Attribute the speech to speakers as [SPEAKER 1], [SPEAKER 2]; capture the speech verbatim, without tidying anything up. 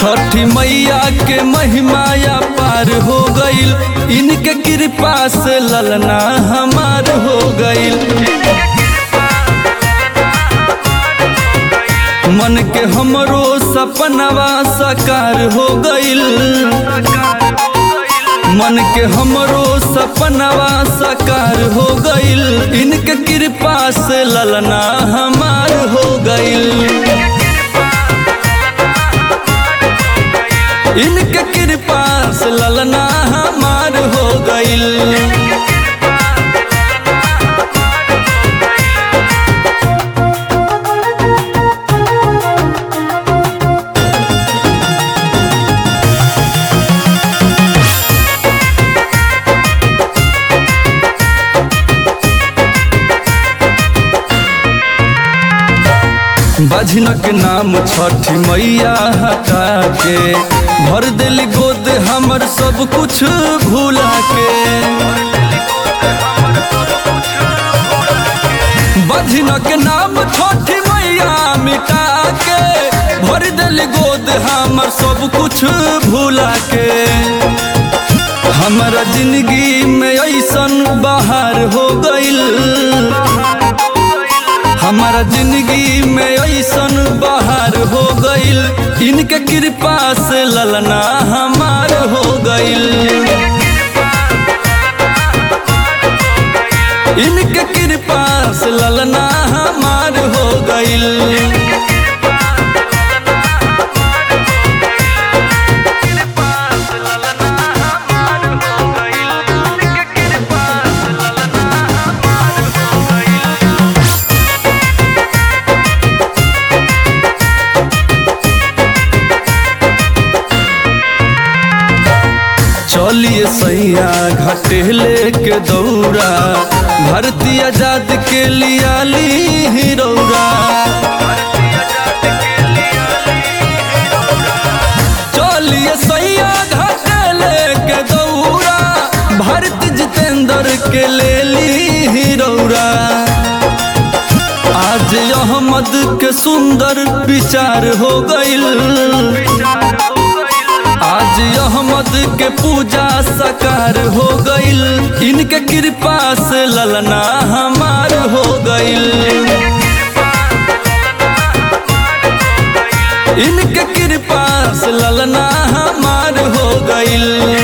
[SPEAKER 1] छठी मैया के महिमाया पार हो गईल, इनके कृपा से ललना हमार हो गईल। मन के हमरो सपनवा साकार हो गईल, मन के हमरो सपनवा साकार हो गईल, इनके कृपा से ललना हमार हो गईल। इनके कृपा से ललना हमार हो गईल। बजन के नाम छठी मैया हटा के भर दिल गोद हमर सब कुछ भूला के। बजन के नाम छठी मैया मिटा के भर दिल गोद हमर सब कुछ भूला के। हमारा जिंदगी में ऐसन बहार हो गईल, हमारा जिंदगी में ऐसन बहार हो गईल, इनके कृपा से ललना हमार हो गईल। इनके कृपा से ललना हमार हो गईल। चलिए सैया घाटे लेके दौड़ा, भारतीय आजाद के लिया ली हिरौरा। चलिए सैया घाटे लेके दौड़ा, भारत जितेंद्र के ले ली हिरौरा। आज अहमद के सुंदर विचार हो गईल, आज अहमद के पूजा साकार हो गईल, इनके कृपा से ललना हमार हो गईल। इनके कृपा से ललना हमार हो गईल।